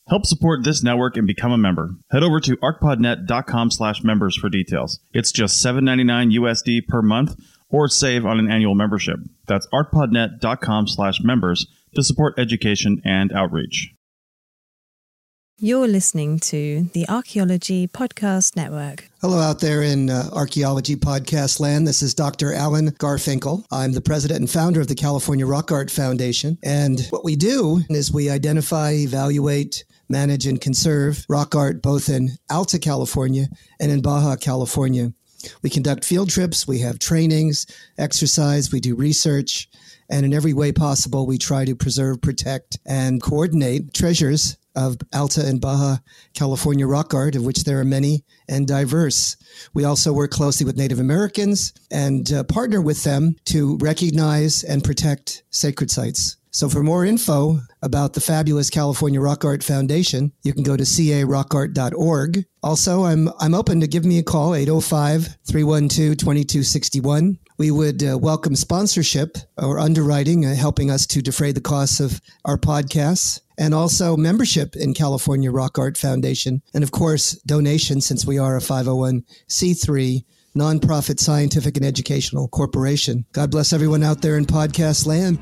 Help support this network and become a member. Head over to arcpodnet.com/members for details. It's just $7.99 USD per month, or save on an annual membership. That's arcpodnet.com/members to support education and outreach. You're listening to the Archaeology Podcast Network. Hello out there in Archaeology Podcast land. This is Dr. Alan Garfinkel. I'm the president and founder of the California Rock Art Foundation. And what we do is we identify, evaluate, manage, and conserve rock art both in Alta California and in Baja California. We conduct field trips, we have trainings, exercise, we do research, and in every way possible, we try to preserve, protect, and coordinate treasures of Alta and Baja California rock art, of which there are many and diverse. We also work closely with Native Americans and partner with them to recognize and protect sacred sites. So for more info about the fabulous California Rock Art Foundation, you can go to carockart.org. Also, I'm open to give me a call, 805-312-2261. We would welcome sponsorship or underwriting, helping us to defray the costs of our podcasts, and also membership in California Rock Art Foundation. And of course, donation, since we are a 501c3 nonprofit scientific and educational corporation. God bless everyone out there in podcast land.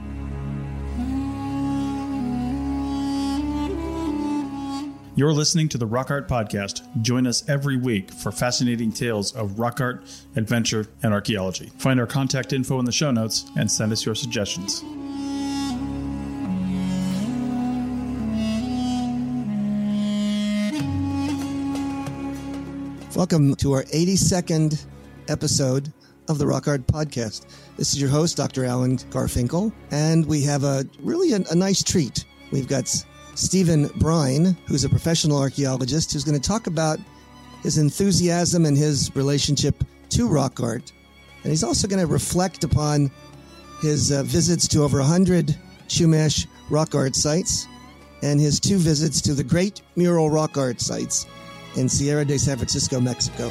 You're listening to the Rock Art Podcast. Join us every week for fascinating tales of rock art, adventure, and archaeology. Find our contact info in the show notes and send us your suggestions. Welcome to our 82nd episode of the Rock Art Podcast. This is your host, Dr. Alan Garfinkel, and we have a nice treat. We've got Stephen Brine, who's a professional archaeologist, who's going to talk about his enthusiasm and his relationship to rock art. And he's also going to reflect upon his visits to over 100 Chumash rock art sites and his 2 visits to the Great Mural Rock Art sites in Sierra de San Francisco, Mexico.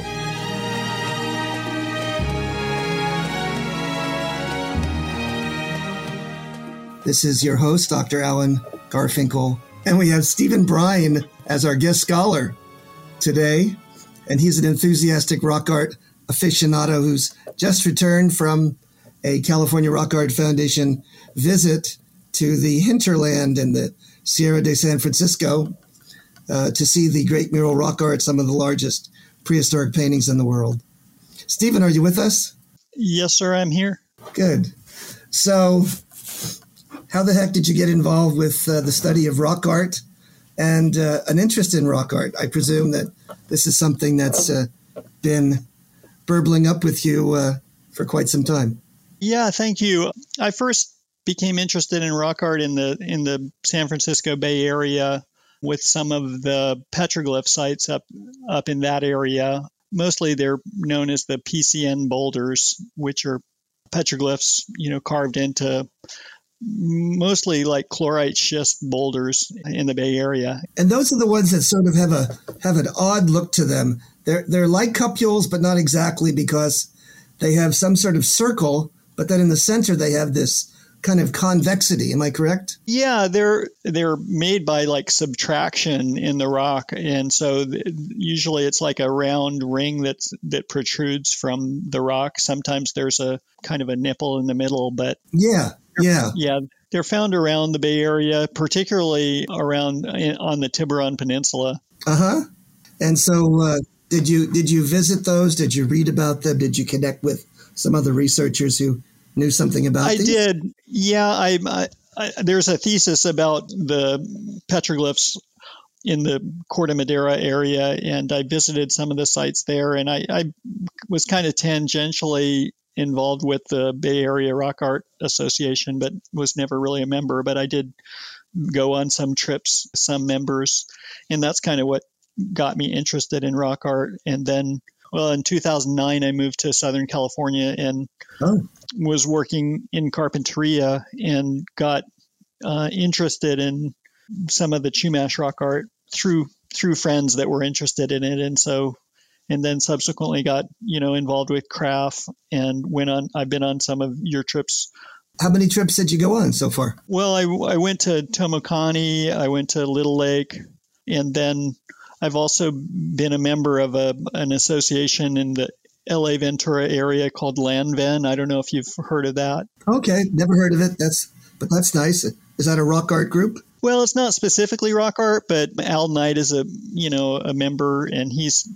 This is your host, Dr. Alan Garfinkel. And we have Stephen Brine as our guest scholar today. And he's an enthusiastic rock art aficionado who's just returned from a California Rock Art Foundation visit to the hinterland in the Sierra de San Francisco to see the Great Mural Rock Art, some of the largest prehistoric paintings in the world. Stephen, are you with us? Yes, sir, I'm here. Good. So how the heck did you get involved with the study of rock art and an interest in rock art? I presume that this is something that's been burbling up with you for quite some time. Yeah, thank you. I first became interested in rock art in the San Francisco Bay Area with some of the petroglyph sites up in that area. Mostly they're known as the PCN boulders, which are petroglyphs, carved into mostly like chlorite schist boulders in the Bay Area. And those are the ones that sort of have an odd look to them. They're like cupules, but not exactly, because they have some sort of circle, but then in the center they have this kind of convexity. Am I correct? Yeah, they're made by like subtraction in the rock, and so usually it's like a round ring that protrudes from the rock. Sometimes there's a kind of a nipple in the middle, but yeah. They're found around the Bay Area, particularly around on the Tiburon Peninsula. And so, did you visit those? Did you read about them? Did you connect with some other researchers who knew something about these? I did. Yeah, I there's a thesis about the petroglyphs in the Corte Madera area, and I visited some of the sites there, and I was kind of tangentially involved with the Bay Area Rock Art Association, but was never really a member. But I did go on some trips, some members, and that's kind of what got me interested in rock art. And then, in 2009, I moved to Southern California and was working in Carpinteria and got interested in some of the Chumash rock art through friends that were interested in it. And then subsequently got, involved with CRAF and I've been on some of your trips. How many trips did you go on so far? Well, I went to Tomokani, I went to Little Lake, And then I've also been a member of an association in the LA Ventura area called LandVen. I don't know if you've heard of that. Okay, never heard of it. But that's nice. Is that a rock art group? Well, it's not specifically rock art, but Al Knight is a member, and he's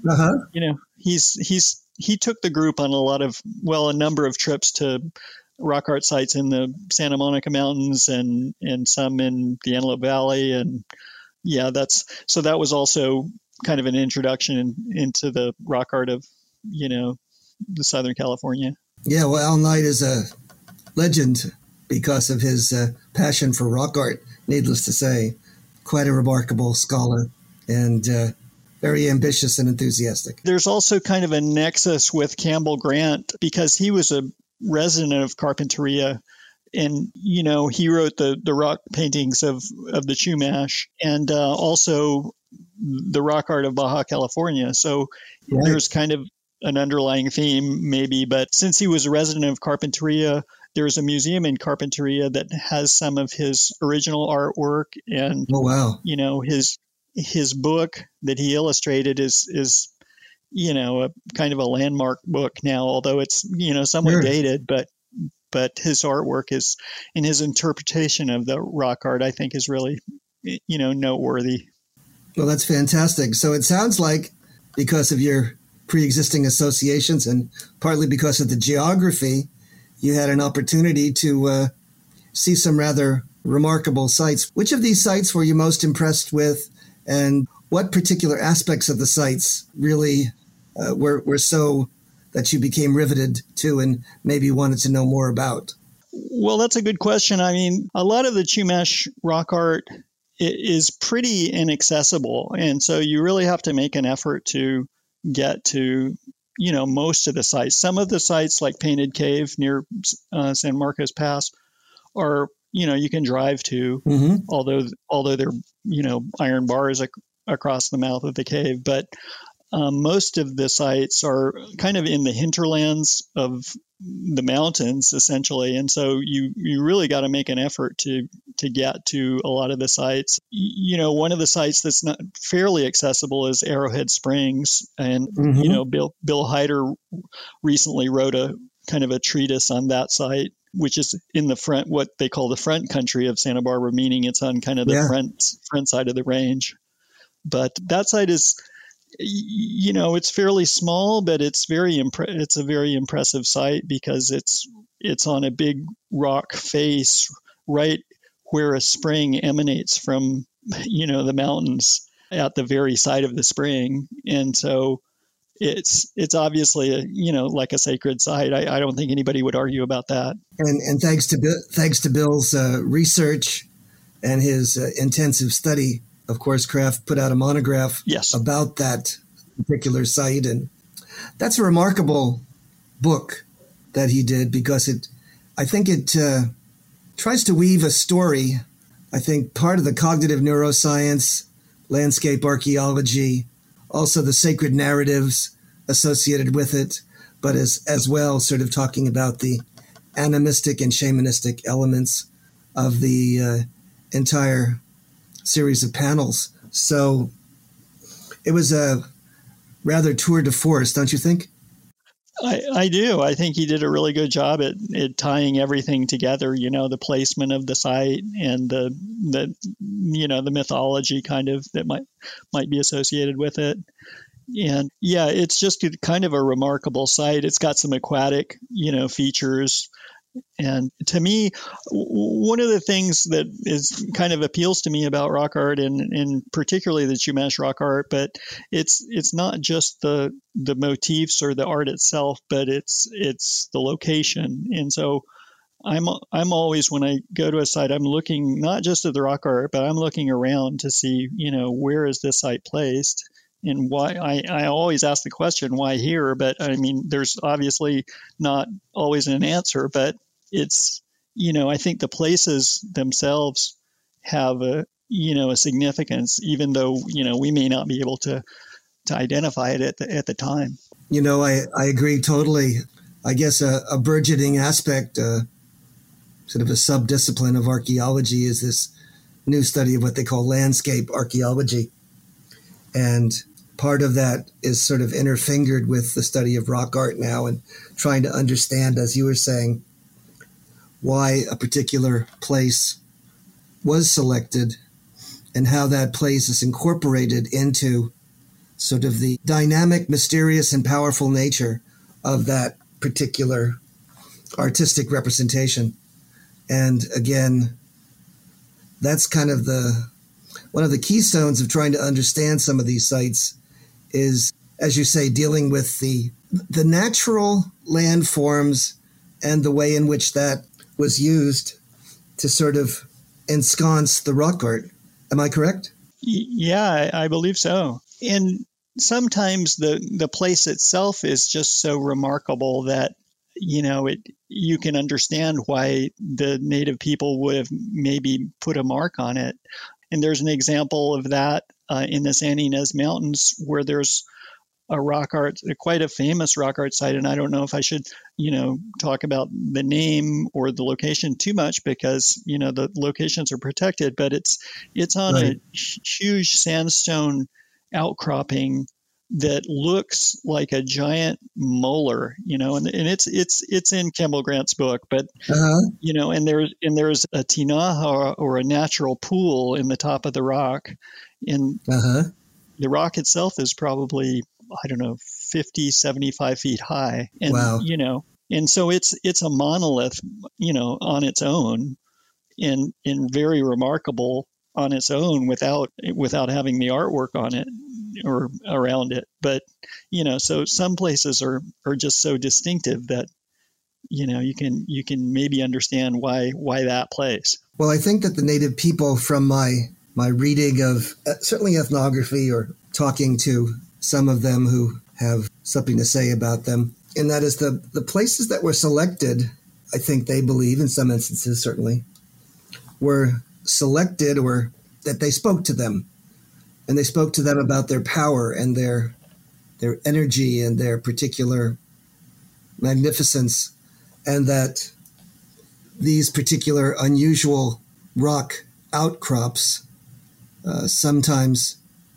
he took the group on a number of trips to rock art sites in the Santa Monica Mountains and some in the Antelope Valley, and that was also kind of an introduction into the rock art of the Southern California. Yeah, well, Al Knight is a legend because of his passion for rock art, needless to say. Quite a remarkable scholar and very ambitious and enthusiastic. There's also kind of a nexus with Campbell Grant because he was a resident of Carpinteria, and he wrote the rock paintings of the Chumash and also the rock art of Baja California. So right. There's kind of an underlying theme maybe, but since he was a resident of Carpinteria, there's a museum in Carpinteria that has some of his original artwork, and his book that he illustrated is a kind of a landmark book now, although it's somewhat sure. dated, but his artwork is, and his interpretation of the rock art, I think, is really noteworthy. Well, that's fantastic. So it sounds like because of your pre-existing associations and partly because of the geography, you had an opportunity to see some rather remarkable sites. Which of these sites were you most impressed with, and what particular aspects of the sites really were so that you became riveted to and maybe wanted to know more about? Well, that's a good question. I mean, a lot of the Chumash rock art is pretty inaccessible, and so you really have to make an effort to get to most of the sites. Some of the sites like Painted Cave near San Marcos Pass are you can drive to, mm-hmm. although they're iron bars across the mouth of the cave, but most of the sites are kind of in the hinterlands of the mountains essentially, and so you really got to make an effort to get to a lot of the sites. One of the sites that's not fairly accessible is Arrowhead Springs, and mm-hmm. Bill Hyder recently wrote a kind of a treatise on that site, which is in the front, what they call the front country of Santa Barbara, meaning it's on kind of the front side of the range. But that site is, it's fairly small, but it's it's a very impressive site because it's on a big rock face right where a spring emanates from, the mountains at the very side of the spring. And so it's obviously like a sacred site. I don't think anybody would argue about that. And thanks to Bill's research and his intensive study, of course, Kraft put out a monograph about that particular site. And that's a remarkable book that he did because I think it tries to weave a story. I think part of the cognitive neuroscience, landscape archaeology, also the sacred narratives associated with it, but as well sort of talking about the animistic and shamanistic elements of the entire series of panels. So it was a rather tour de force, don't you think? I do. I think he did a really good job at tying everything together, the placement of the site and the mythology kind of that might be associated with it. And yeah, it's just kind of a remarkable site. It's got some aquatic, features. And to me, one of the things that is kind of appeals to me about rock art and particularly the Chumash rock art, but it's not just the motifs or the art itself, but it's the location. And so I'm always, when I go to a site, I'm looking not just at the rock art, but I'm looking around to see, where is this site placed and why. I always ask the question, why here? But I mean, there's obviously not always an answer, but it's, I think the places themselves have a significance, even though, we may not be able to identify it at the time. I agree totally. I guess a burgeoning aspect, sort of a sub-discipline of archaeology is this new study of what they call landscape archaeology. And part of that is sort of interfingered with the study of rock art now and trying to understand, as you were saying, why a particular place was selected and how that place is incorporated into sort of the dynamic, mysterious, and powerful nature of that particular artistic representation. And again, that's kind of one of the keystones of trying to understand some of these sites is, as you say, dealing with the natural landforms and the way in which that was used to sort of ensconce the rock art. Am I correct? Yeah, I believe so. And sometimes the place itself is just so remarkable that, you can understand why the native people would have maybe put a mark on it. And there's an example of that in the Santa Ynez Mountains, where there's quite a famous rock art site. And I don't know if I should, talk about the name or the location too much because, the locations are protected, but it's on Right. a huge sandstone outcropping that looks like a giant molar, and it's in Campbell Grant's book, but Uh-huh. and there's a tinaja or a natural pool in the top of the rock, and Uh-huh. the rock itself is probably, I don't know, 50, 75 feet high. And, Wow. And so it's a monolith, on its own and very remarkable on its own without having the artwork on it or around it. But, so some places are just so distinctive that, you can maybe understand why that place. Well, I think that the native people, from my reading of certainly ethnography or talking to some of them who have something to say about them, and that is the places that were selected, I think they believe in some instances certainly, were selected or that they spoke to them. And they spoke to them about their power and their energy and their particular magnificence, and that these particular unusual rock outcrops sometimes,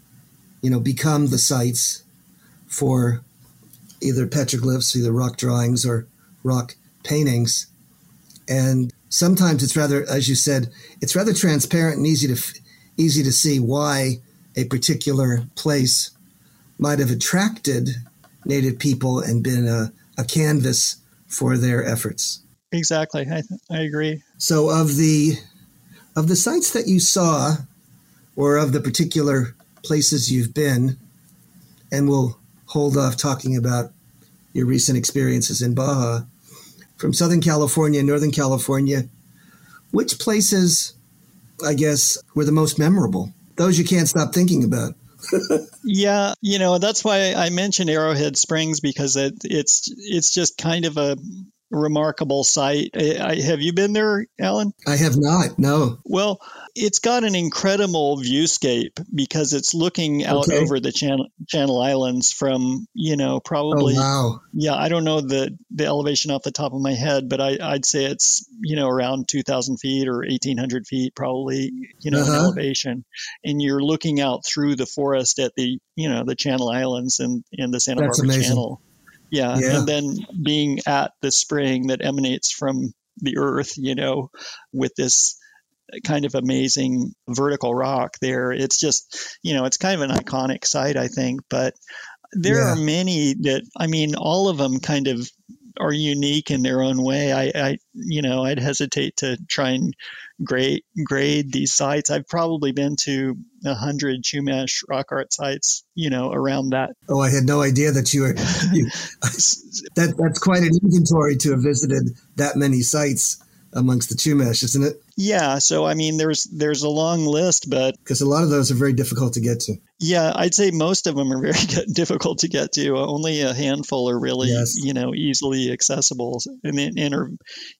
become the sites for either petroglyphs, either rock drawings or rock paintings. And sometimes it's rather, as you said, it's rather transparent and easy to see why a particular place might have attracted native people and been a canvas for their efforts. Exactly. I agree. So of the sites that you saw, or of the particular places you've been, and we'll hold off talking about your recent experiences in Baja, from Southern California, Northern California, which places, I guess, were the most memorable? Those you can't stop thinking about. Yeah, that's why I mentioned Arrowhead Springs, because it's just kind of a remarkable site. Have you been there, Alan? I have not, no. Well, it's got an incredible viewscape because it's looking out over the Channel Islands from, probably. Oh, wow. Yeah, I don't know the elevation off the top of my head, but I'd say it's, around 2,000 feet or 1,800 feet probably, in elevation. And you're looking out through the forest at the, the Channel Islands and the Santa Barbara amazing. Channel. Yeah. And then being at the spring that emanates from the earth, with this kind of amazing vertical rock there. It's just, it's kind of an iconic site, I think, but there are many that, all of them kind of are unique in their own way. I'd hesitate to try and grade these sites. I've probably been to 100 Chumash rock art sites, around that. Oh, I had no idea that you were, that's quite an inventory to have visited that many sites amongst the Chumash, isn't it? Yeah. So, there's a long list, but because a lot of those are very difficult to get to. Yeah, I'd say most of them are very difficult to get to. Only a handful are really, easily accessible and are,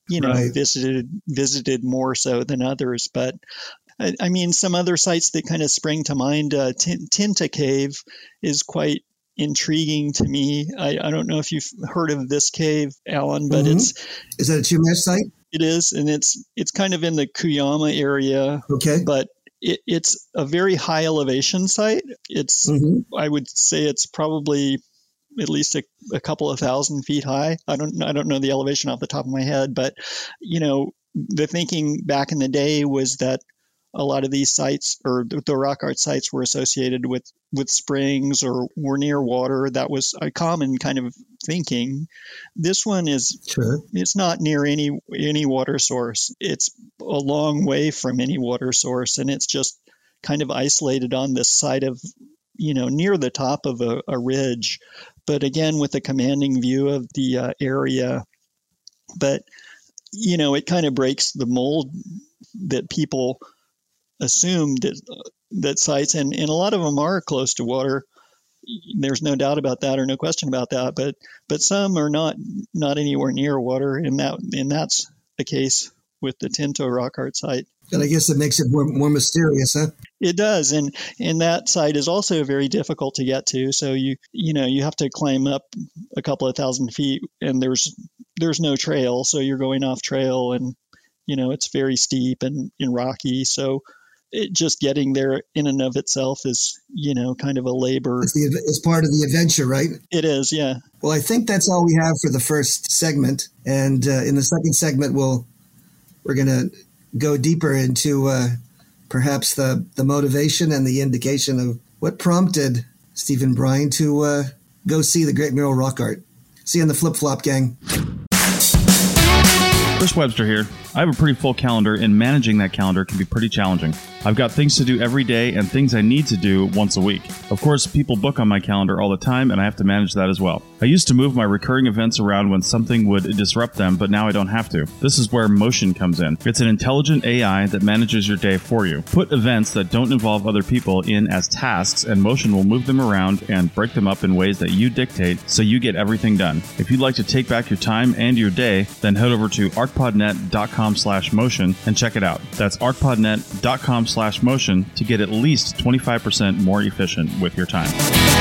visited more so than others. But some other sites that kind of spring to mind, Tinta Cave is quite intriguing to me. I don't know if you've heard of this cave, Alan, but is that a Chumash site? It is, and it's kind of in the Cuyama area. Okay. But it's a very high elevation site. It's I would say it's probably at least a couple of 1,000 feet high. I don't know the elevation off the top of my head, but the thinking back in the day was that a lot of these sites, or the rock art sites, were associated with springs or were near water. That was a common kind of thinking. This one is, it's not near any water source. It's a long way from any water source, and it's just kind of isolated on this side of, near the top of a ridge, but again, with a commanding view of the area. But, it kind of breaks the mold that people assume that sites, and a lot of them are close to water. There's no doubt about that, or no question about that. But some are not anywhere near water, and that's the case with the Tinto rock art site. And I guess it makes it more mysterious, huh? It does, and that site is also very difficult to get to. So you have to climb up a couple of 1,000 feet, and there's no trail, so you're going off trail, and it's very steep and rocky. So just getting there in and of itself is, kind of a labor. It's part of the adventure, right? It is, yeah. Well, I think that's all we have for the first segment. And in the second segment, we're going to go deeper into perhaps the motivation and the indication of what prompted Stephen Brine to go see the Great Mural Rock Art. See you on the Flip Flop, gang. Chris Webster here. I have a pretty full calendar, and managing that calendar can be pretty challenging. I've got things to do every day and things I need to do once a week. Of course, people book on my calendar all the time, and I have to manage that as well. I used to move my recurring events around when something would disrupt them, but now I don't have to. This is where Motion comes in. It's an intelligent AI that manages your day for you. Put events that don't involve other people in as tasks, and Motion will move them around and break them up in ways that you dictate, so you get everything done. If you'd like to take back your time and your day, then head over to arcpodnet.com/motion and check it out. That's arcpodnet.com/motion to get at least 25% more efficient with your time.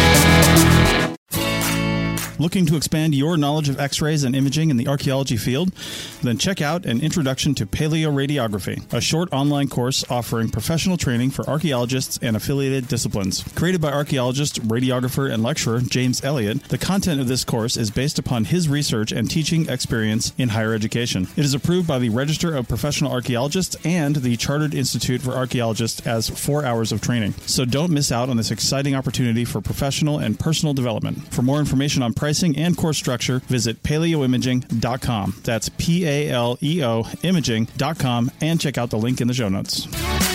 Looking to expand your knowledge of X-rays and imaging in the archaeology field? Then check out An Introduction to Paleoradiography, a short online course offering professional training for archaeologists and affiliated disciplines. Created by archaeologist, radiographer, and lecturer James Elliott, the content of this course is based upon his research and teaching experience in higher education. It is approved by the Register of Professional Archaeologists and the Chartered Institute for Archaeologists as 4 hours of training. So don't miss out on this exciting opportunity for professional and personal development. For more information on pricing and course structure, visit paleoimaging.com. That's PALEO imaging.com, and check out the link in the show notes.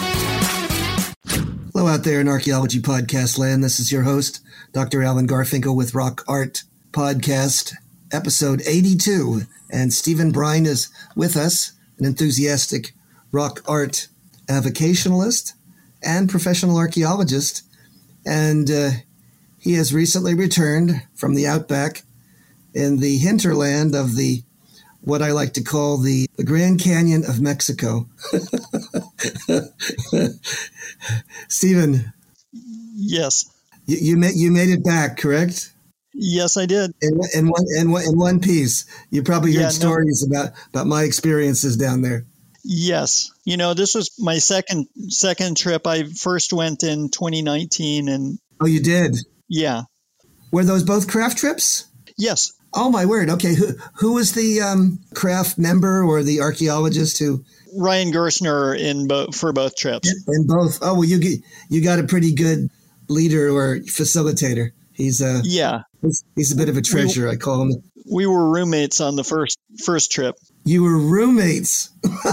Hello out there in archaeology podcast land. This is your host, Dr. Alan Garfinkel with Rock Art Podcast, episode 82. And Stephen Brine is with us, an enthusiastic rock art avocationalist and professional archaeologist. And he has recently returned from the outback in the hinterland of what I like to call the Grand Canyon of Mexico. Stephen. Yes. You made it back, correct? Yes, I did. In one piece. You probably heard stories about my experiences down there. Yes. This was my second trip. I first went in 2019 and... Oh, you did? Yeah. Were those both craft trips? Yes. Oh, my word. Okay. Who was the craft member or the archaeologist who? Ryan Gershner for both trips. In both. Oh, well, you got a pretty good leader or facilitator. He's a bit of a treasure. I call him. We were roommates on the first trip. You were roommates.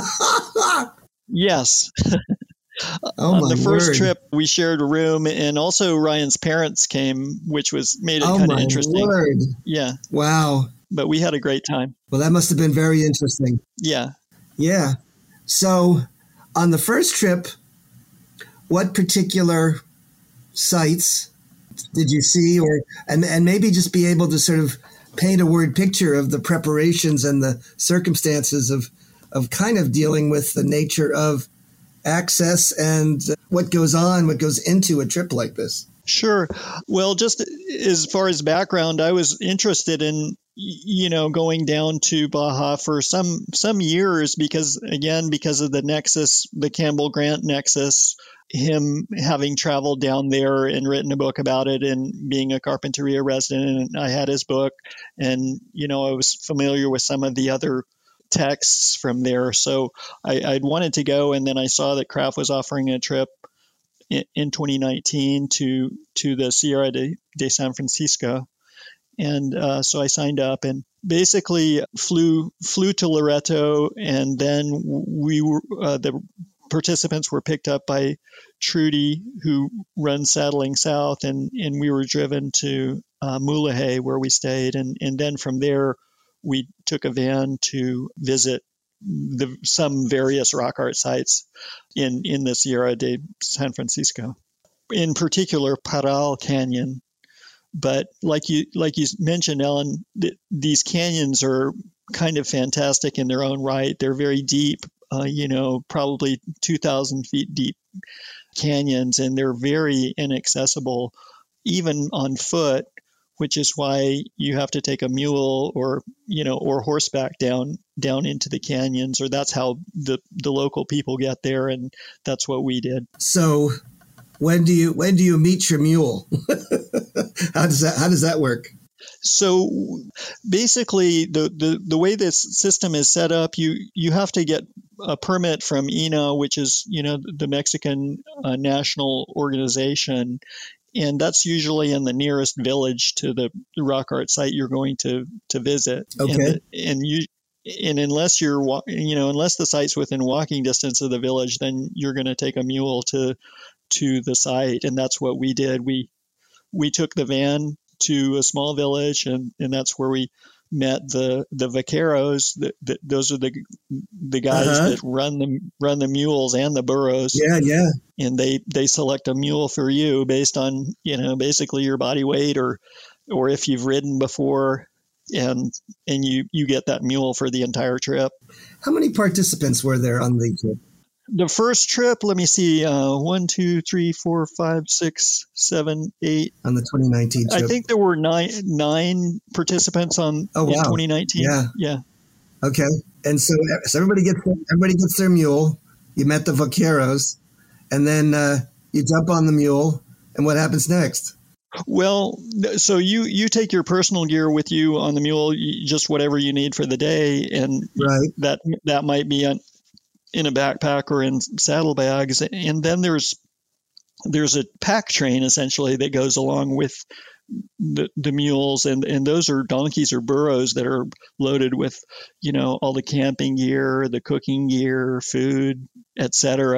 Yes. Oh, on the first word. trip, we shared a room, and also Ryan's parents came, which made it kind of interesting. Word. Yeah. Wow. But we had a great time. Well, that must have been very interesting. Yeah. Yeah. So, on the first trip, what particular sites did you see, and maybe just be able to sort of paint a word picture of the preparations and the circumstances of kind of dealing with the nature of access and what goes into a trip like this? Sure. Well, just as far as background, I was interested in going down to Baja for some years because of the nexus, the Campbell Grant nexus, him having traveled down there and written a book about it and being a Carpinteria resident. And I had his book and, I was familiar with some of the other texts from there. So I'd wanted to go. And then I saw that Craft was offering a trip in 2019 to the Sierra de San Francisco. And so I signed up and basically flew to Loreto, and then we were the participants were picked up by Trudy, who runs Saddling South, and we were driven to Mulegé, where we stayed, and then from there we took a van to visit some various rock art sites in the Sierra de San Francisco, in particular Parral Canyon. But like you mentioned, Ellen, these canyons are kind of fantastic in their own right. They're very deep, probably 2,000 feet deep canyons, and they're very inaccessible, even on foot, which is why you have to take a mule or horseback down into the canyons, or that's how the local people get there, and that's what we did. So when do you meet your mule? How does that work? So basically, the way this system is set up, you have to get a permit from INAH, which is the Mexican national organization, and that's usually in the nearest village to the rock art site you're going to visit. Okay. And unless unless the site's within walking distance of the village, then you're going to take a mule to the site, and that's what we did. We took the van to a small village, and that's where we met the vaqueros. Those are the guys that run the mules and the burros. Yeah. And they select a mule for you based on basically your body weight or if you've ridden before, and you get that mule for the entire trip. How many participants were there on the trip? The first trip, let me see, 1, 2, 3, 4, 5, 6, 7, 8. On the 2019 trip. I think there were nine participants in 2019. Yeah. Okay. And so everybody gets their mule. You met the vaqueros, and then you jump on the mule, and what happens next? Well, so you take your personal gear with you on the mule, just whatever you need for the day, and right. that might be in a backpack or in saddlebags, and then there's a pack train essentially that goes along with the mules, and those are donkeys or burros that are loaded with all the camping gear, the cooking gear, food, etc.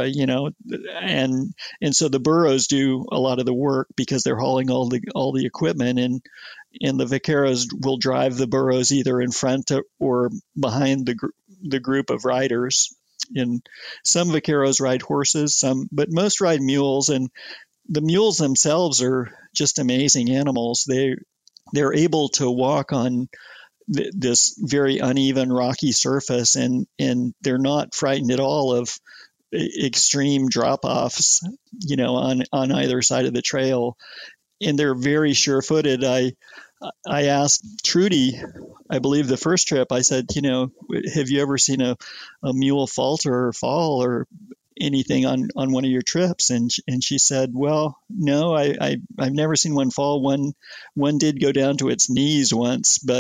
And so the burros do a lot of the work because they're hauling all the equipment, and the vaqueros will drive the burros either in front or behind the group of riders. And some vaqueros ride horses, but most ride mules, and the mules themselves are just amazing animals. They're able to walk on this very uneven, rocky surface, and they're not frightened at all of extreme drop-offs, on either side of the trail, and they're very sure-footed. I asked Trudy, I believe the first trip, I said, have you ever seen a mule falter or fall or anything on one of your trips? And she said, well, no, I've never seen one fall. One did go down to its knees once, but,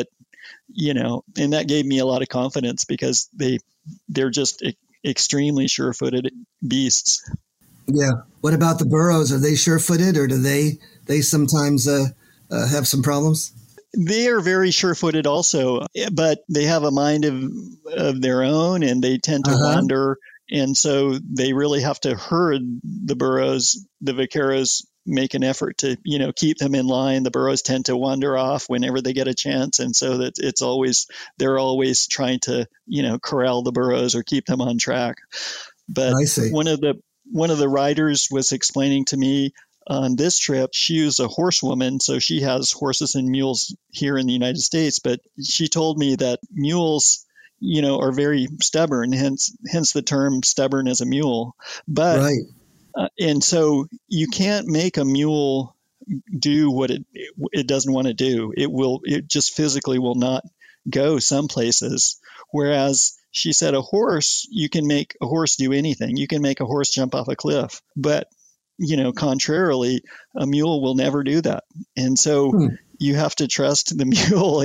and that gave me a lot of confidence because they're just extremely sure-footed beasts. Yeah. What about the burros? Are they sure-footed, or do they sometimes have some problems? They are very sure-footed also, but they have a mind of their own, and they tend to wander. And so they really have to herd the burros. The vaqueros make an effort to, keep them in line. The burros tend to wander off whenever they get a chance. And so that they're always trying to, corral the burros or keep them on track. But I see. One of the riders was explaining to me on this trip, she was a horsewoman, so she has horses and mules here in the United States. But she told me that mules, are very stubborn, hence the term stubborn as a mule. But right. And so you can't make a mule do what it doesn't want to do. It just physically will not go some places. Whereas she said a horse, you can make a horse do anything. You can make a horse jump off a cliff. But, contrarily, a mule will never do that. And so you have to trust the mule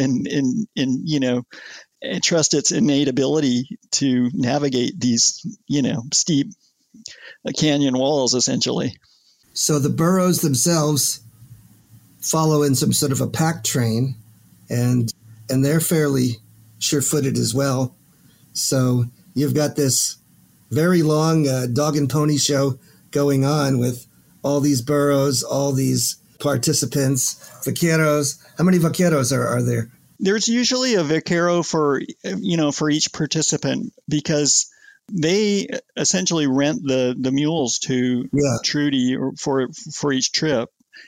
and trust its innate ability to navigate these, steep canyon walls, essentially. So the burros themselves follow in some sort of a pack train, and they're fairly sure-footed as well. So you've got this very long dog and pony show going on with all these burros, all these participants, vaqueros. How many vaqueros are there? There's usually a vaquero for each participant, because they essentially rent the mules to Trudy for each trip,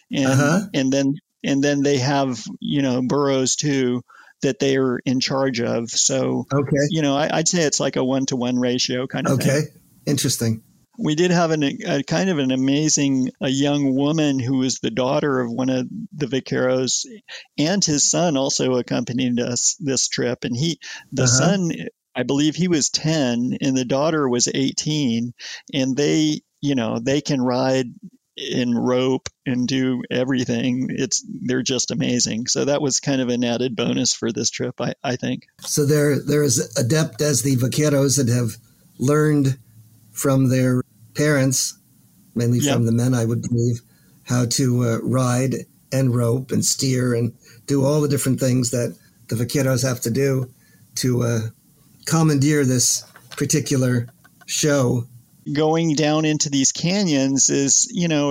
and then they have burros too that they are in charge of. So I'd say it's like a 1-to-1 ratio kind of thing. Okay, interesting. We did have a kind of an amazing young woman who was the daughter of one of the vaqueros, and his son also accompanied us this trip. And the son, I believe he was 10 and the daughter was 18, and they can ride in rope and do everything. They're just amazing. So that was kind of an added bonus for this trip, I think. So they're as adept as the vaqueros that have learned from their parents, mainly from the men, I would believe, how to ride and rope and steer and do all the different things that the vaqueros have to do to commandeer this particular show. Going down into these canyons is,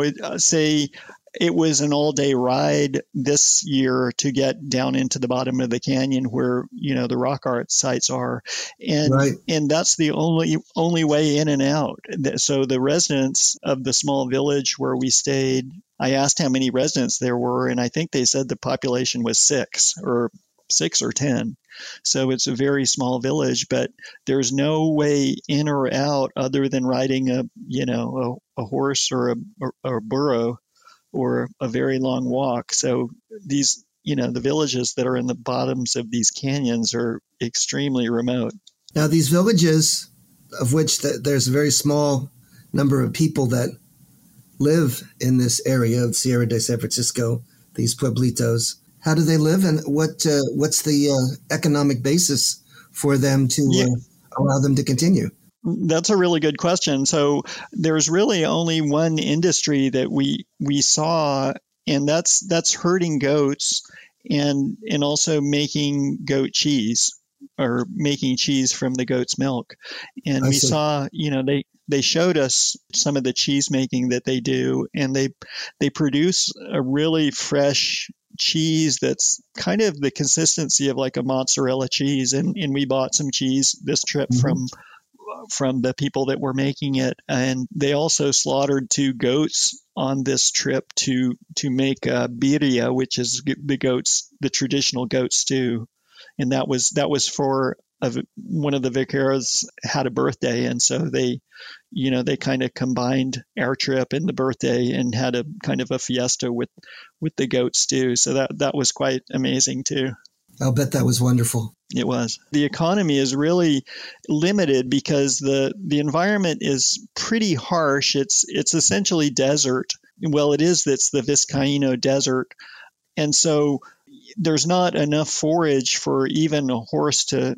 say it was an all-day ride this year to get down into the bottom of the canyon where, the rock art sites are. And that's the only way in and out. So the residents of the small village where we stayed, I asked how many residents there were, and I think they said the population was 6 or 10. So it's a very small village, but there's no way in or out other than riding a horse or a burro or a very long walk. So these, the villages that are in the bottoms of these canyons are extremely remote. Now, these villages, of which there's a very small number of people that live in this area of Sierra de San Francisco, these pueblitos, how do they live, and what's the economic basis for them to allow them to continue? That's a really good question. So there's really only one industry that we saw, and that's herding goats and also making goat cheese, or making cheese from the goat's milk. And we saw, they showed us some of the cheese making that they do, and they produce a really fresh cheese that's kind of the consistency of like a mozzarella cheese. And we bought some cheese this trip from the people that were making it. And they also slaughtered 2 goats on this trip to make birria, which is the traditional goat stew. And that was for one of the vaqueros had a birthday. And so they kind of combined our trip and the birthday and had a kind of a fiesta with the goat stew. So that was quite amazing too. I'll bet that was wonderful. It was. The economy is really limited because the environment is pretty harsh. It's essentially desert. Well, it's the Vizcaíno Desert. And so there's not enough forage for even a horse to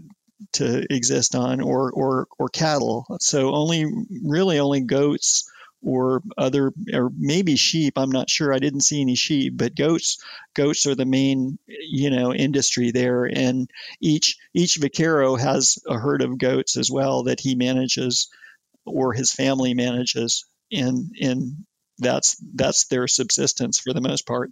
exist on, or cattle. So only goats or maybe sheep. I'm not sure. I didn't see any sheep, but goats are the main, industry there. And each vaquero has a herd of goats as well that he manages, or his family manages. And that's their subsistence for the most part.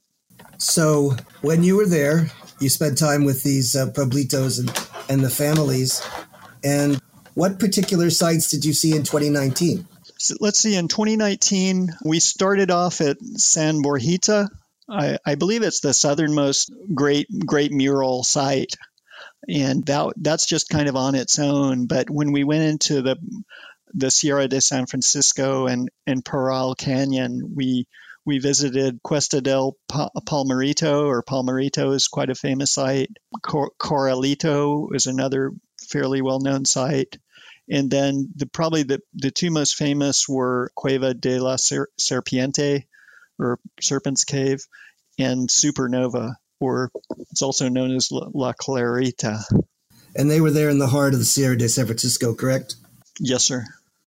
So when you were there, you spent time with these pueblitos and the families. And what particular sites did you see in 2019? So let's see. In 2019, we started off at San Borjita. I believe it's the southernmost great mural site. And that's just kind of on its own. But when we went into the Sierra de San Francisco and Parral Canyon, we We visited Cuesta del Palmarito, or Palmarito is quite a famous site. Corralito is another fairly well-known site. And then probably the two most famous were Cueva de la Serpiente, or Serpent's Cave, and Supernova, or it's also known as La Clarita. And they were there in the heart of the Sierra de San Francisco, correct? Yes, sir.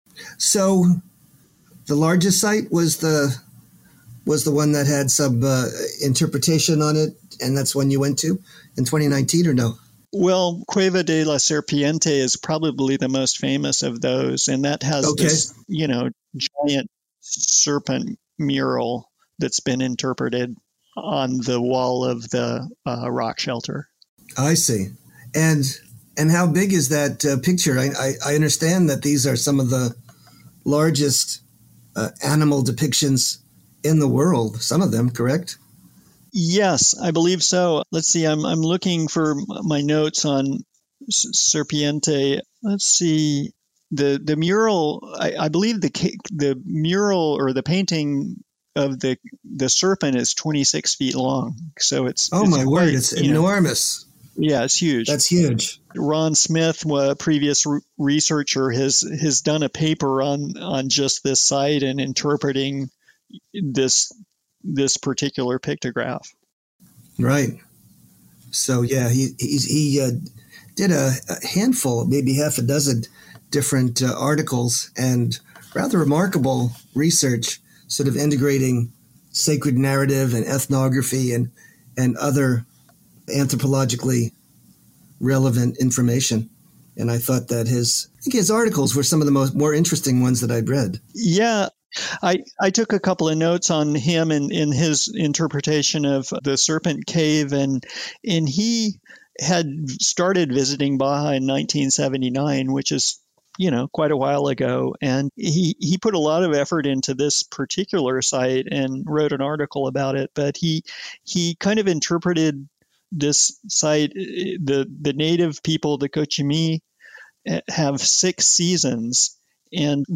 So the largest site was the one that had some interpretation on it, and that's one you went to in 2019, or no? Well, Cueva de la Serpiente is probably the most famous of those, and that has this, giant serpent mural that's been interpreted on the wall of the rock shelter. I see. And how big is that picture? I understand that these are some of the largest animal depictions in the world, some of them, correct? Yes, I believe so. Let's see, I'm looking for my notes on Serpiente. Let's see, the mural, I believe the mural or the painting of the serpent is 26 feet long. So it's it's enormous. Yeah, it's huge. That's huge. Ron Smith, a previous researcher, has done a paper on just this site and interpreting this particular pictograph. Right. So yeah, he did a handful, maybe half a dozen different articles and rather remarkable research, sort of integrating sacred narrative and ethnography and other anthropologically relevant information. And I thought that his articles were some of the more interesting ones that I'd read. Yeah. I took a couple of notes on him in his interpretation of the Serpent Cave, and he had started visiting Baja in 1979, which is, quite a while ago. And he put a lot of effort into this particular site and wrote an article about it. But he kind of interpreted this site, the native people, the Cochimí, have 6 seasons, and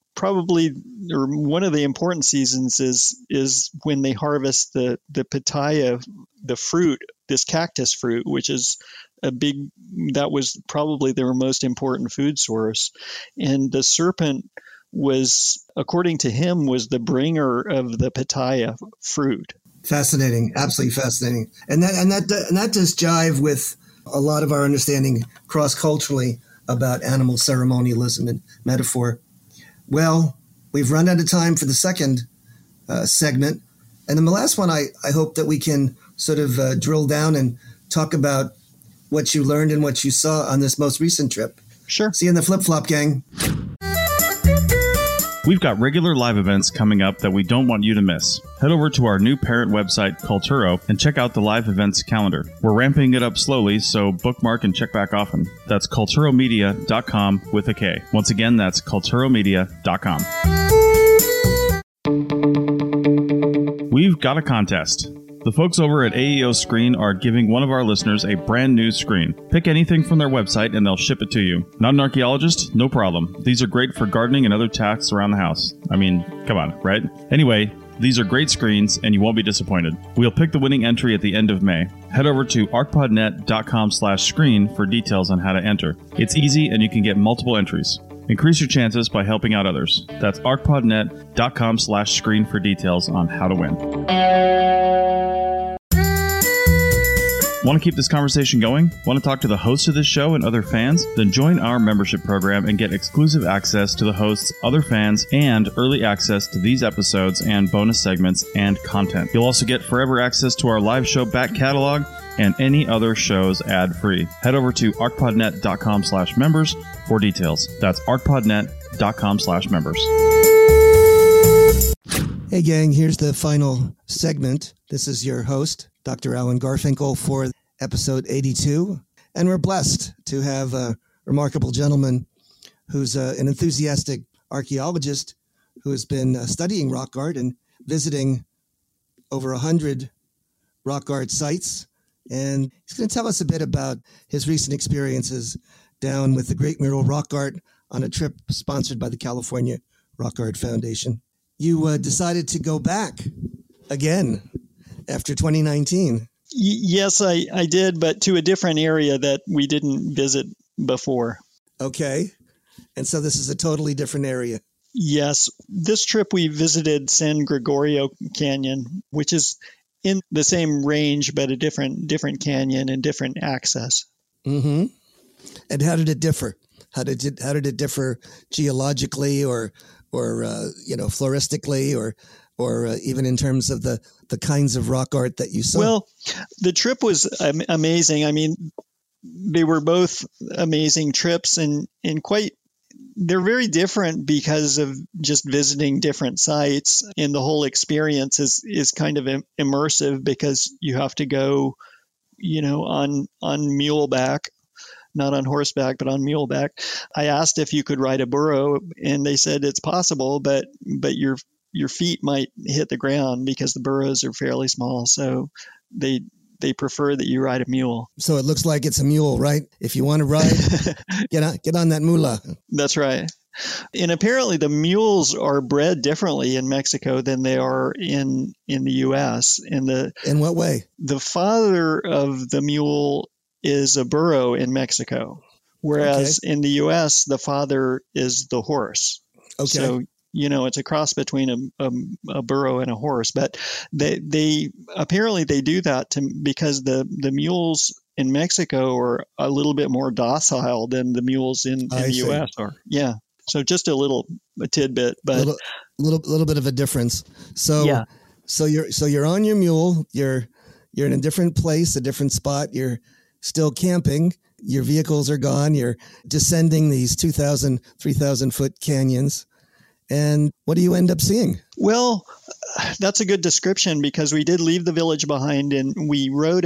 one of the important seasons is when they harvest the pitaya, the fruit, this cactus fruit, which is that was probably their most important food source. And the serpent was, according to him, was the bringer of the pitaya fruit. Fascinating, absolutely fascinating. And that does jive with a lot of our understanding cross-culturally about animal ceremonialism and metaphor. Well, we've run out of time for the second segment. And then the last one, I hope that we can sort of drill down and talk about what you learned and what you saw on this most recent trip. Sure. See you in the flip-flop, gang. We've got regular live events coming up that we don't want you to miss. Head over to our new parent website, Culturo, and check out the live events calendar. We're ramping it up slowly, so bookmark and check back often. That's culturomedia.com with a K. Once again, that's culturomedia.com. We've got a contest. The folks over at AEO Screen are giving one of our listeners a brand new screen. Pick anything from their website and they'll ship it to you. Not an archaeologist? No problem. These are great for gardening and other tasks around the house. I mean, come on, right? Anyway, these are great screens and you won't be disappointed. We'll pick the winning entry at the end of May. Head over to arcpodnet.com/screen for details on how to enter. It's easy and you can get multiple entries. Increase your chances by helping out others. That's arcpodnet.com/screen for details on how to win. Want to keep this conversation going? Want to talk to the hosts of this show and other fans? Then join our membership program and get exclusive access to the hosts, other fans, and early access to these episodes and bonus segments and content. You'll also get forever access to our live show back catalog and any other shows ad-free. Head over to arcpodnet.com/members for details. That's arcpodnet.com/members. Hey gang, here's the final segment. This is your host, Dr. Alan Garfinkel, for episode 82. And we're blessed to have a remarkable gentleman who's an enthusiastic archaeologist who has been studying rock art and visiting over 100 rock art sites. And he's going to tell us a bit about his recent experiences down with the Great Mural Rock Art on a trip sponsored by the California Rock Art Foundation. You decided to go back again after 2019. Yes, I did, but to a different area that we didn't visit before. Okay. And so this is a totally different area. Yes. This trip we visited San Gregorio Canyon, which is in the same range, but a different canyon and different access. Mm-hmm. And how did it differ? How did it differ geologically or floristically or even in terms of the kinds of rock art that you saw? Well, the trip was amazing. I mean, they were both amazing trips and they're very different because of just visiting different sites, and the whole experience is kind of immersive because you have to go, on muleback, not on horseback, but on muleback. I asked if you could ride a burro, and they said it's possible, but your feet might hit the ground because the burros are fairly small. So they prefer that you ride a mule. So it looks like it's a mule, right? If you want to ride, get on that mula. That's right. And apparently the mules are bred differently in Mexico than they are in the U.S. In what way? The father of the mule is a burro in Mexico, whereas in the U.S. the father is the horse. Okay. So it's a cross between a burro and a horse, but they apparently they do that because the mules in Mexico are a little bit more docile than the mules in the U.S. are. Yeah. So just a tidbit, but little bit of a difference. So yeah. So you're on your mule. You're in a different place, a different spot. You're still camping. Your vehicles are gone. You're descending these 2,000, 3,000 foot canyons. And what do you end up seeing? Well, that's a good description because we did leave the village behind and we rode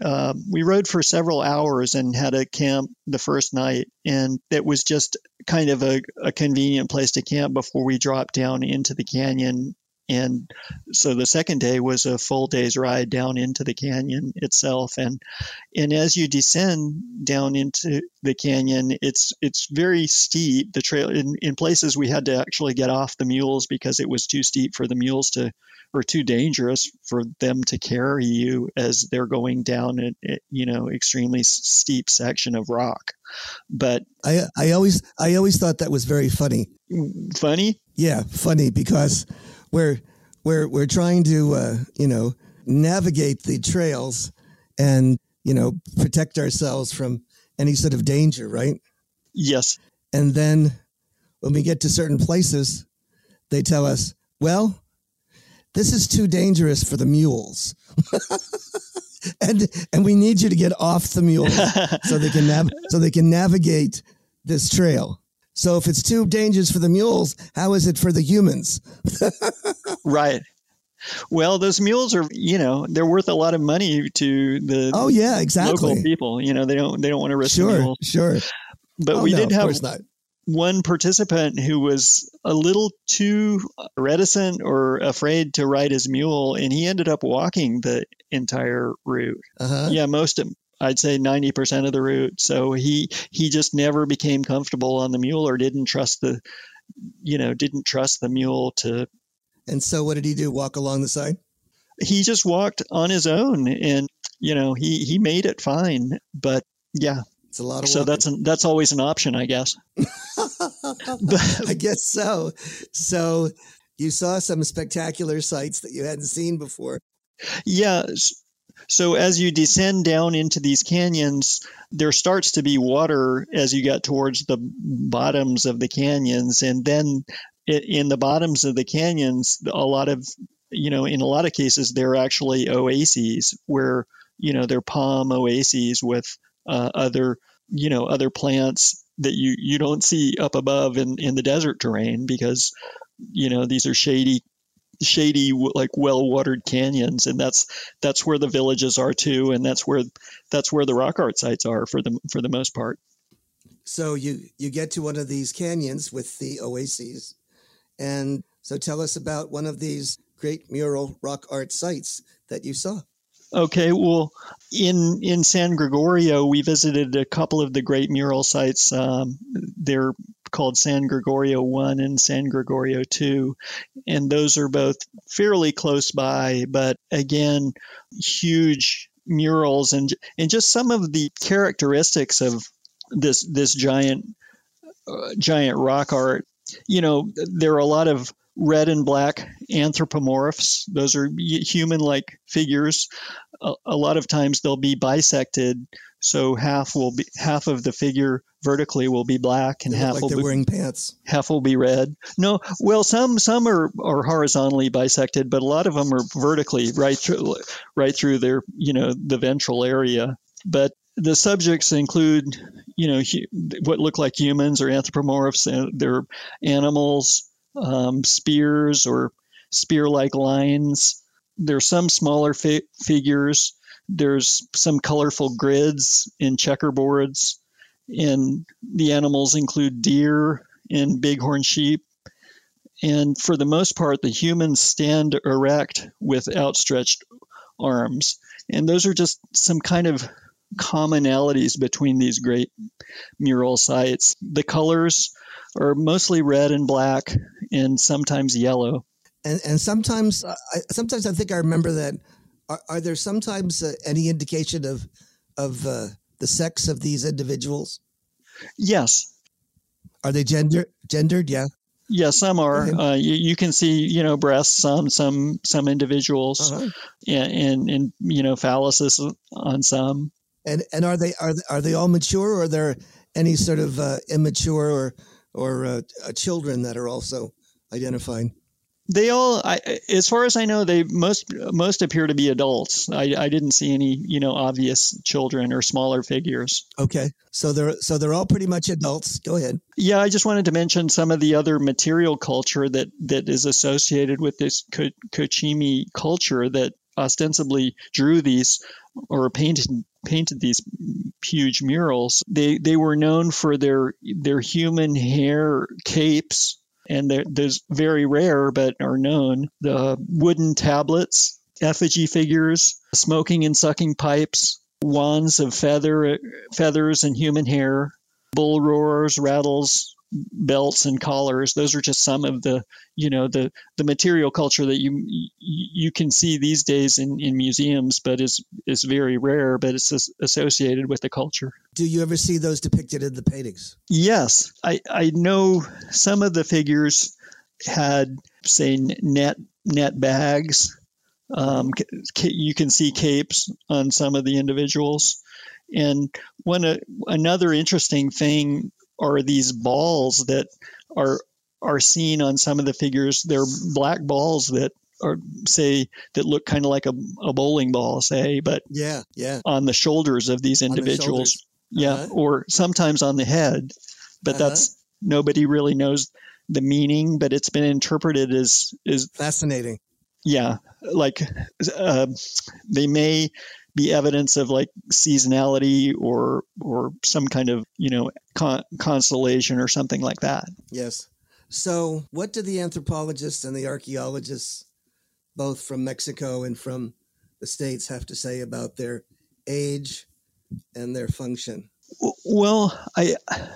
for several hours and had a camp the first night. And it was just kind of a convenient place to camp before we dropped down into the canyon. And so the second day was a full day's ride down into the canyon itself. And as you descend down into the canyon, it's very steep. The trail in places we had to actually get off the mules because it was too steep for the mules or too dangerous for them to carry you as they're going down an extremely steep section of rock. But I always thought that was very funny. Funny? Yeah, funny because we're trying to navigate the trails and protect ourselves from any sort of danger, right? Yes. And then when we get to certain places, they tell us, well, this is too dangerous for the mules. and we need you to get off the mules so they can navigate this trail. So if it's too dangerous for the mules, how is it for the humans? Right. Well, those mules are, they're worth a lot of money to the local people. They don't want to risk the mules. Sure. But we did have one participant who was a little too reticent or afraid to ride his mule, and he ended up walking the entire route. Uh-huh. Yeah, I'd say 90% of the route. So he just never became comfortable on the mule or didn't trust the mule to. And so what did he do? Walk along the side? He just walked on his own and, he made it fine. But yeah. It's a lot of walking. So that's always an option, I guess. I guess so. So you saw some spectacular sights that you hadn't seen before. Yeah. So as you descend down into these canyons, there starts to be water as you get towards the bottoms of the canyons. And then in the bottoms of the canyons, in a lot of cases, they're actually oases where, they're palm oases with other plants that you don't see up above in the desert terrain because, these are shady, like well-watered canyons, and that's where the villages are too, and that's where the rock art sites are for the most part. So you get to one of these canyons with the oases, and so tell us about one of these great mural rock art sites that you saw. Okay, well, in San Gregorio, we visited a couple of the great mural sites. They're called San Gregorio I and San Gregorio II. And those are both fairly close by, but again, huge murals and just some of the characteristics of this giant rock art. There are a lot of red and black anthropomorphs. Those are human-like figures. A lot of times they'll be bisected, so half of the figure vertically will be black and half like will they're be wearing pants. Half will be red. No, well, some are horizontally bisected, but a lot of them are vertically right through their the ventral area. But the subjects include what look like humans or anthropomorphs. They're animals, spears or spear-like lines. There's some smaller figures. There's some colorful grids in checkerboards. And the animals include deer and bighorn sheep. And for the most part, the humans stand erect with outstretched arms. And those are just some kind of commonalities between these great mural sites. The colors are mostly red and black and sometimes yellow. And sometimes I think I remember that. Are there sometimes any indication of the sex of these individuals? Yes. Are they gendered? Yeah. Yeah, some are. Okay. You can see, breasts on some individuals, and phalluses on some. And are they all mature, or are there any sort of immature or children that are also identified? They all, as far as I know, they most appear to be adults. I didn't see any, obvious children or smaller figures. Okay, so they're all pretty much adults. Go ahead. Yeah, I just wanted to mention some of the other material culture that is associated with this Kochimi culture that ostensibly drew these or painted these huge murals. They were known for their human hair capes. And there's very rare, but are known, the wooden tablets, effigy figures, smoking and sucking pipes, wands of feathers and human hair, bull roars, rattles, belts, and collars. Those are just some of the material culture that you can see these days in museums, but is very rare, but it's associated with the culture. Do you ever see those depicted in the paintings? Yes. I know some of the figures had, say, net bags. You can see capes on some of the individuals. And another interesting thing are these balls that are seen on some of the figures. They're black balls that look kind of like a bowling ball, say, but on the shoulders of these individuals. Yeah, or sometimes on the head, but that's nobody really knows the meaning. But it's been interpreted as fascinating. Yeah, like they may be evidence of like seasonality or some kind of constellation or something like that. Yes. So, what do the anthropologists and the archaeologists, both from Mexico and from the States, have to say about their age and their function? Well, there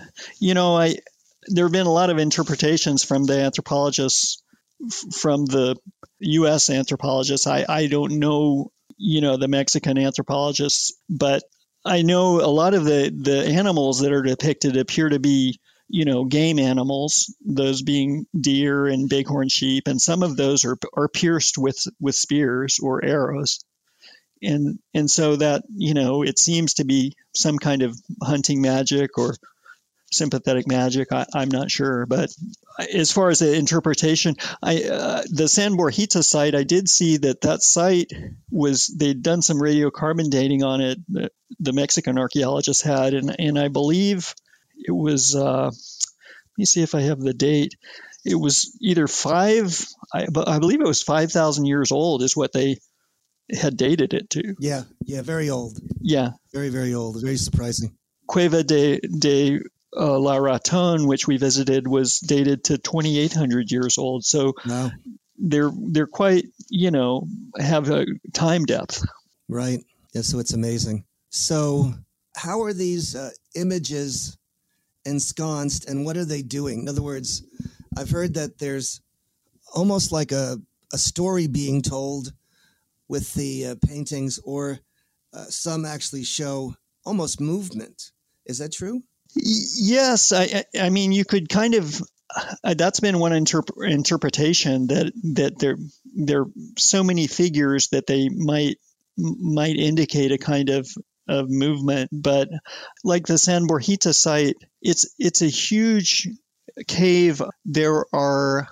have been a lot of interpretations from the anthropologists, from the U.S. anthropologists. I don't know, the Mexican anthropologists, but I know a lot of the animals that are depicted appear to be, game animals, those being deer and bighorn sheep, and some of those are pierced with spears or arrows. And so that, it seems to be some kind of hunting magic or sympathetic magic. I'm not sure. But as far as the interpretation, the San Borjita site, I did see that site they'd done some radiocarbon dating on it, the Mexican archaeologists had. And I believe it was, let me see if I have the date. It was either I believe it was 5,000 years old is what they had dated it to. Yeah, very old. Yeah. Very, very old. Very surprising. Cueva de La Raton, which we visited, was dated to 2,800 years old. So wow. They're quite, have a time depth. Right. Yeah, so it's amazing. So how are these images ensconced, and what are they doing? In other words, I've heard that there's almost like a story being told with the paintings, or some actually show almost movement. Is that true? Yes. I mean, you could kind of, that's been one interpretation, that there are so many figures that they might indicate a kind of movement. But like the San Borjita site, it's a huge cave. There are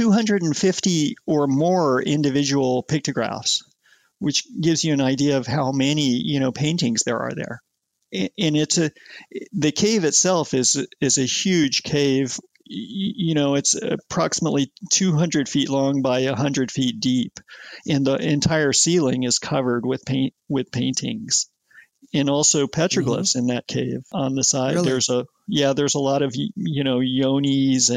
250 or more individual pictographs, which gives you an idea of how many, paintings there are there. And the cave itself is a huge cave. It's approximately 200 feet long by 100 feet deep, and the entire ceiling is covered with paintings, and also petroglyphs in that cave on the side. Really? There's a lot of yonis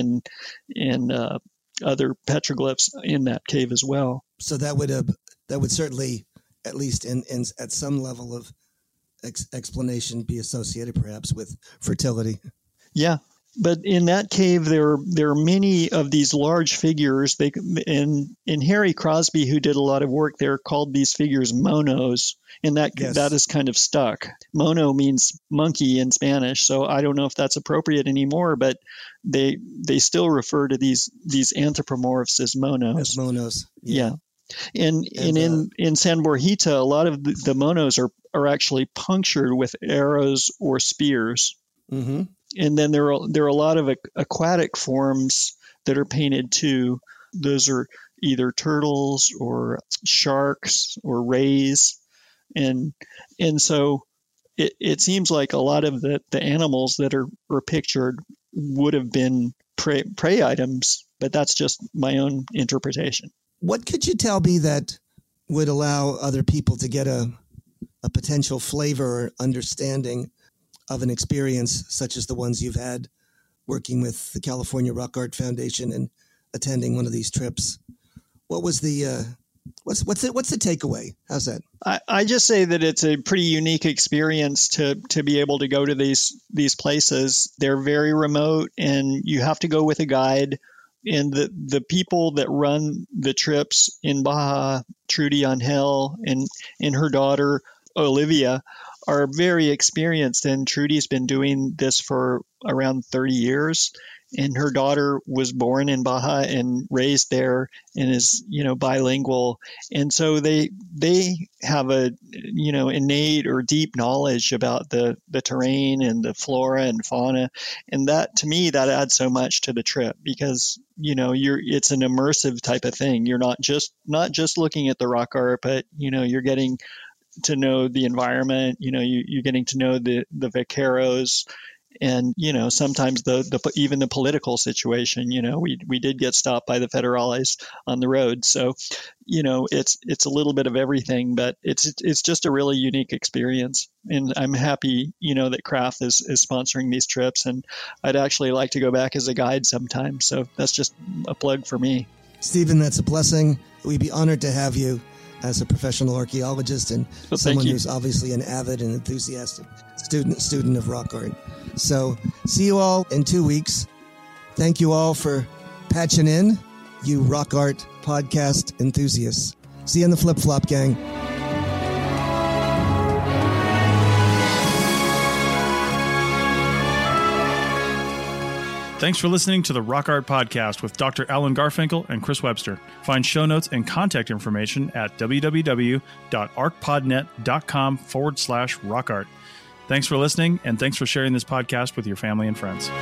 and other petroglyphs in that cave as well. So that would certainly, at least in at some level of explanation, be associated perhaps with fertility. Yeah. But in that cave, there are many of these large figures. And Harry Crosby, who did a lot of work there, called these figures monos, and that is kind of stuck. Mono means monkey in Spanish, so I don't know if that's appropriate anymore. But they still refer to these anthropomorphs as monos. As monos, yeah. And in San Borjita, a lot of the monos are actually punctured with arrows or spears. Mm-hmm. And then there are a lot of aquatic forms that are painted too. Those are either turtles or sharks or rays, and so it seems like a lot of the animals that are pictured would have been prey items, but that's just my own interpretation. What could you tell me that would allow other people to get a potential flavor or understanding of an experience such as the ones you've had working with the California Rock Art Foundation and attending one of these trips? What was the what's the takeaway? How's that? I just say that it's a pretty unique experience to be able to go to these places. They're very remote, and you have to go with a guide. And the people that run the trips in Baja, Trudy Angel and her daughter Olivia, are very experienced, and Trudy's been doing this for around 30 years, and her daughter was born in Baja and raised there and is bilingual, and so they have a innate or deep knowledge about the terrain and the flora and fauna, and that, to me, that adds so much to the trip, because it's an immersive type of thing. You're not just looking at the rock art, but you're getting to know the environment. You're getting to know the vaqueros, and sometimes even the political situation. We did get stopped by the federales on the road, so it's a little bit of everything, but it's just a really unique experience. And I'm happy that Craft is sponsoring these trips, and I'd actually like to go back as a guide sometime. So that's just a plug for me. Stephen, that's a blessing. We'd be honored to have you as a professional archaeologist and someone who's obviously an avid and enthusiastic student of rock art. So see you all in 2 weeks. Thank you all for patching in, you rock art podcast enthusiasts. See you in the flip-flop, gang. Thanks for listening to the Rock Art Podcast with Dr. Alan Garfinkel and Chris Webster. Find show notes and contact information at www.arcpodnet.com/rockart. Thanks for listening, and thanks for sharing this podcast with your family and friends.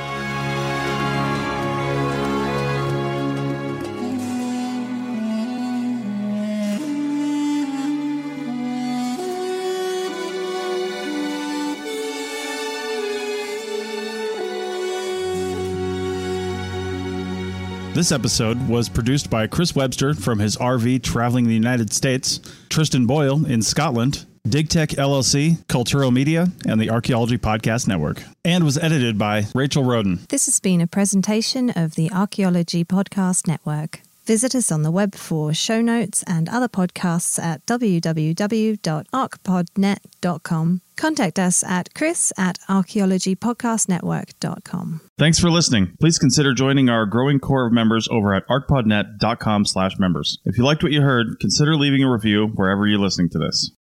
This episode was produced by Chris Webster from his RV traveling the United States, Tristan Boyle in Scotland, DigTech LLC, Cultural Media, and the Archaeology Podcast Network, and was edited by Rachel Roden. This has been a presentation of the Archaeology Podcast Network. Visit us on the web for show notes and other podcasts at www.arcpodnet.com. Contact us at chris@archaeologypodcastnetwork.com. Thanks for listening. Please consider joining our growing core of members over at arcpodnet.com/members. If you liked what you heard, consider leaving a review wherever you're listening to this.